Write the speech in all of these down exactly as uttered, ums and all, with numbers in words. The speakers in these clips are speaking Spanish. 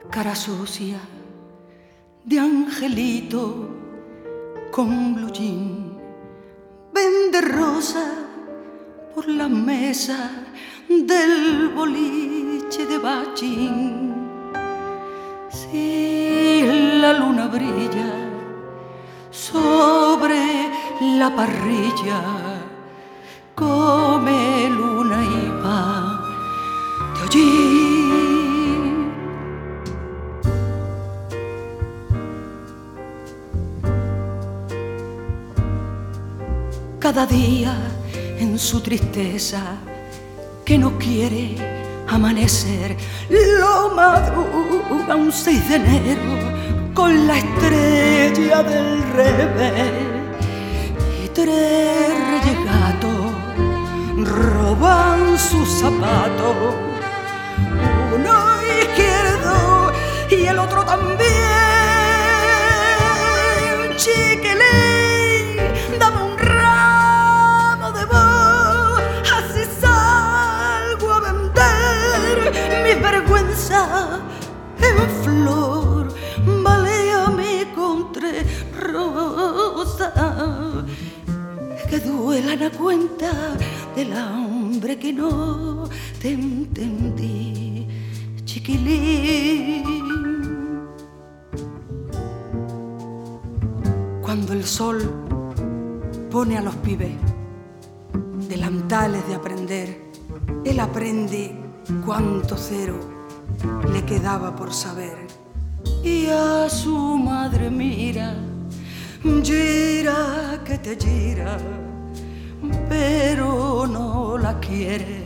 cara sucia de angelito con blue jean, vende rosa por la mesa del boliche de Bachín. Si la luna brilla sobre la parrilla, come luna y pan de hollín. Cada día en su tristeza que no quiere amanecer, lo madruga un seis de enero con la estrella del revés. Y tres reyes gatos roban sus zapatos, uno izquierdo y el otro también. Chiquilín, dame un ramo de voz, así salgo a vender mi vergüenza en flor. Balea mi contre rosa, que duelan a cuenta del hambre que no te entendí, chiquilín. Cuando el sol pone a los pibes delantales de aprender, él aprende cuánto cero le quedaba por saber. Y a su madre mira, gira que te gira, pero no la quiere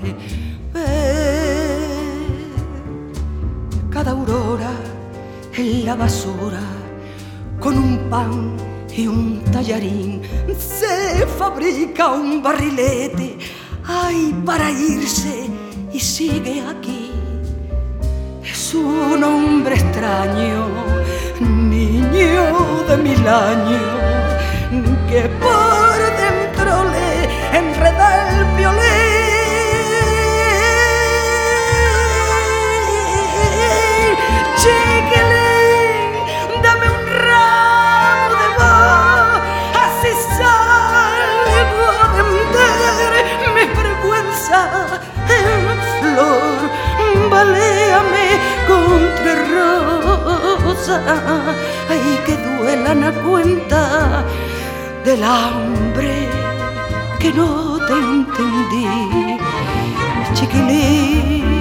ver. Cada aurora en la basura, con un pan y un tallarín, se fabrica un barrilete, ay, para irse y sigue aquí. Es un hombre extraño, niño de mil años, que por dentro le enreda el violín. Chiquilín, dame un ramo de voz, así salgo a vender mi vergüenza en flor. Baléame contra rosa, ay, que duelan a cuenta del hambre que no te entendí, chiquilín.